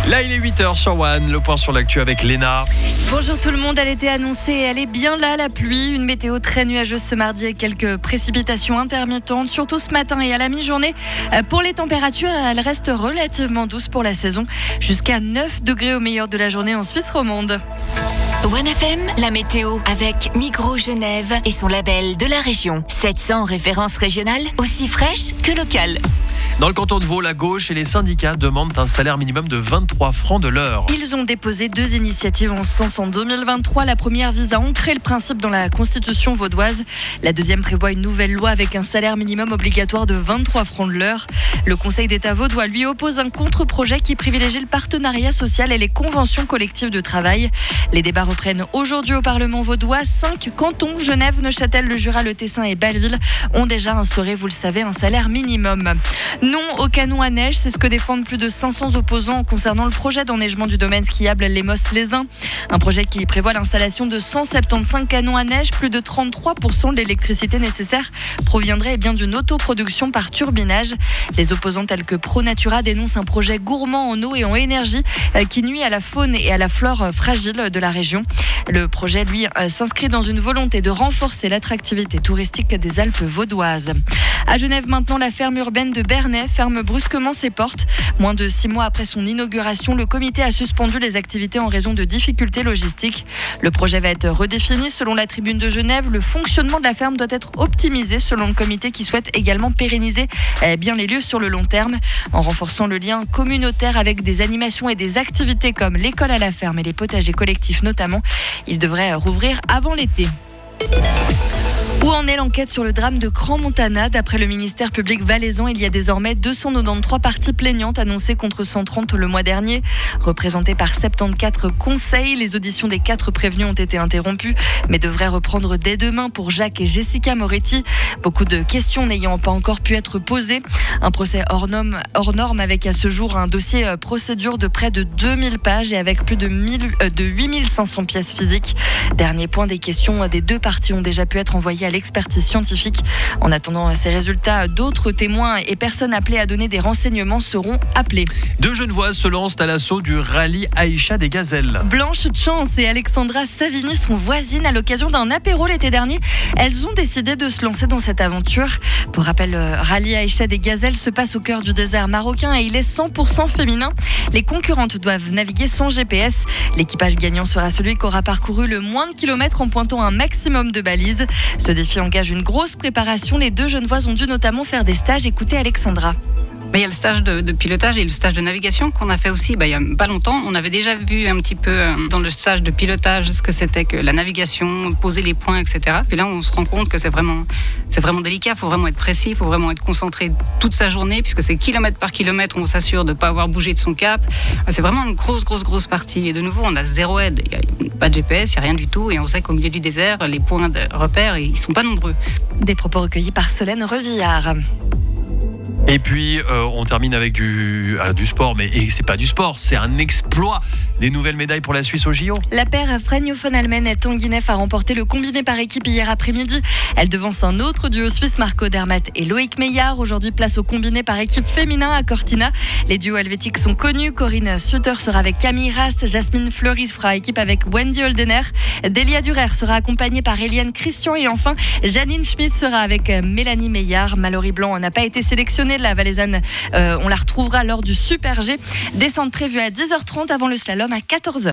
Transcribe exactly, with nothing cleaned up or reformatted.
Là, il est huit heures sur One. Le point sur l'actu avec Léna. Bonjour tout le monde, elle était annoncée et elle est bien là, la pluie. Une météo très nuageuse ce mardi avec quelques précipitations intermittentes, surtout ce matin et à la mi-journée. Pour les températures, elles restent relativement douces pour la saison, jusqu'à neuf degrés au meilleur de la journée en Suisse romande. One F M, la météo avec Migros Genève et son label de la région. sept cents références régionales, aussi fraîches que locales. Dans le canton de Vaud, la gauche et les syndicats demandent un salaire minimum de vingt-trois francs de l'heure. Ils ont déposé deux initiatives en ce sens en deux mille vingt-trois. La première vise à ancrer le principe dans la constitution vaudoise. La deuxième prévoit une nouvelle loi avec un salaire minimum obligatoire de vingt-trois francs de l'heure. Le Conseil d'État vaudois lui oppose un contre-projet qui privilégie le partenariat social et les conventions collectives de travail. Les débats reprennent aujourd'hui au Parlement vaudois. Cinq cantons, Genève, Neuchâtel, le Jura, le Tessin et Belleville, ont déjà instauré, vous le savez, un salaire minimum. Non au canon à neige, c'est ce que défendent plus de cinq cents opposants concernant le projet d'enneigement du domaine skiable Les Mosses-les-Uns. Un projet qui prévoit l'installation de cent soixante-quinze canons à neige. Plus de trente-trois pour cent de l'électricité nécessaire proviendrait bien d'une autoproduction par turbinage. Les opposants tels que ProNatura dénoncent un projet gourmand en eau et en énergie qui nuit à la faune et à la flore fragile de la région. Le projet, lui, s'inscrit dans une volonté de renforcer l'attractivité touristique des Alpes vaudoises. À Genève maintenant, la ferme urbaine de Bernay ferme brusquement ses portes. Moins de six mois après son inauguration, le comité a suspendu les activités en raison de difficultés logistiques. Le projet va être redéfini. Selon la Tribune de Genève, le fonctionnement de la ferme doit être optimisé selon le comité qui souhaite également pérenniser bien les lieux sur le long terme en renforçant le lien communautaire avec des animations et des activités comme l'école à la ferme et les potagers collectifs notamment. Il devrait rouvrir avant l'été. Où en est l'enquête sur le drame de Crans-Montana ? D'après le ministère public valaisan, il y a désormais deux cent quatre-vingt-treize parties plaignantes annoncées contre cent trente le mois dernier. Représentées par soixante-quatorze conseils, les auditions des quatre prévenus ont été interrompues, mais devraient reprendre dès demain pour Jacques et Jessica Moretti. Beaucoup de questions n'ayant pas encore pu être posées. Un procès hors norme, hors norme avec à ce jour un dossier procédure de près de deux mille pages et avec plus de, mille, euh, de huit mille cinq cents pièces physiques. Dernier point, des questions des deux parties ont déjà pu être envoyées à l'expertise scientifique. En attendant ces résultats, d'autres témoins et personnes appelées à donner des renseignements seront appelés. Deux Genevoises se lancent à l'assaut du rallye Aïcha des Gazelles. Blanche Chance et Alexandra Savini sont voisines à l'occasion d'un apéro l'été dernier. Elles ont décidé de se lancer dans cette aventure. Pour rappel, le rallye Aïcha des Gazelles se passe au cœur du désert marocain et il est cent pour cent féminin. Les concurrentes doivent naviguer sans G P S. L'équipage gagnant sera celui qui aura parcouru le moins de kilomètres en pointant un maximum de balises. Ce défi engage une grosse préparation. Les deux Genevoises ont dû notamment faire des stages. Écoutez Alexandra. Il y a le stage de, de pilotage et le stage de navigation qu'on a fait aussi bah, il n'y a pas longtemps. On avait déjà vu un petit peu euh, dans le stage de pilotage ce que c'était que la navigation, poser les points, et cetera. Puis là, on se rend compte que c'est vraiment, c'est vraiment délicat. Il faut vraiment être précis, il faut vraiment être concentré toute sa journée puisque c'est kilomètre par kilomètre, on s'assure de ne pas avoir bougé de son cap. C'est vraiment une grosse, grosse, grosse partie. Et de nouveau, on a zéro aide. Il n'y a pas de G P S, il n'y a rien du tout. Et on sait qu'au milieu du désert, les points de repère, ils ne sont pas nombreux. Des propos recueillis par Solène Revillard. Et puis, euh, on termine avec du, euh, du sport, mais et c'est pas du sport, c'est un exploit. Des nouvelles médailles pour la Suisse au J O. La paire Fregno von Almen et Tanguinef a remporté le combiné par équipe hier après-midi. Elle devance un autre duo suisse, Marco Dermatt et Loïc Meillard. Aujourd'hui, place au combiné par équipe féminin à Cortina. Les duos helvétiques sont connus. Corinne Sutter sera avec Camille Rast. Jasmine Fleury fera équipe avec Wendy Holdener. Delia Durer sera accompagnée par Eliane Christian. Et enfin, Janine Schmidt sera avec Mélanie Meillard. Mallory Blanc n'a pas été sélectionnée. La Valaisanne, euh, on la retrouvera lors du Super G. Descente prévue à dix heures trente avant le slalom à quatorze heures.